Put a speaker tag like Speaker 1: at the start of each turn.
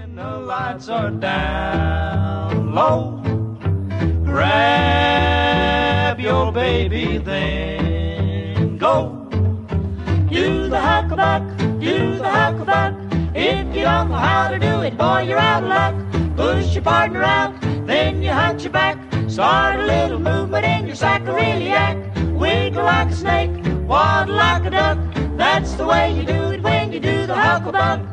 Speaker 1: The lights are down low. Grab your baby, then go. Do the hucklebuck, do the hucklebuck. If you don't know how to do it, boy, you're out of luck. Push your partner out, then you hunch your back. Start a little movement in your sacroiliac. Wiggle like a snake, waddle like a duck. That's the way you do it when you do the hucklebuck.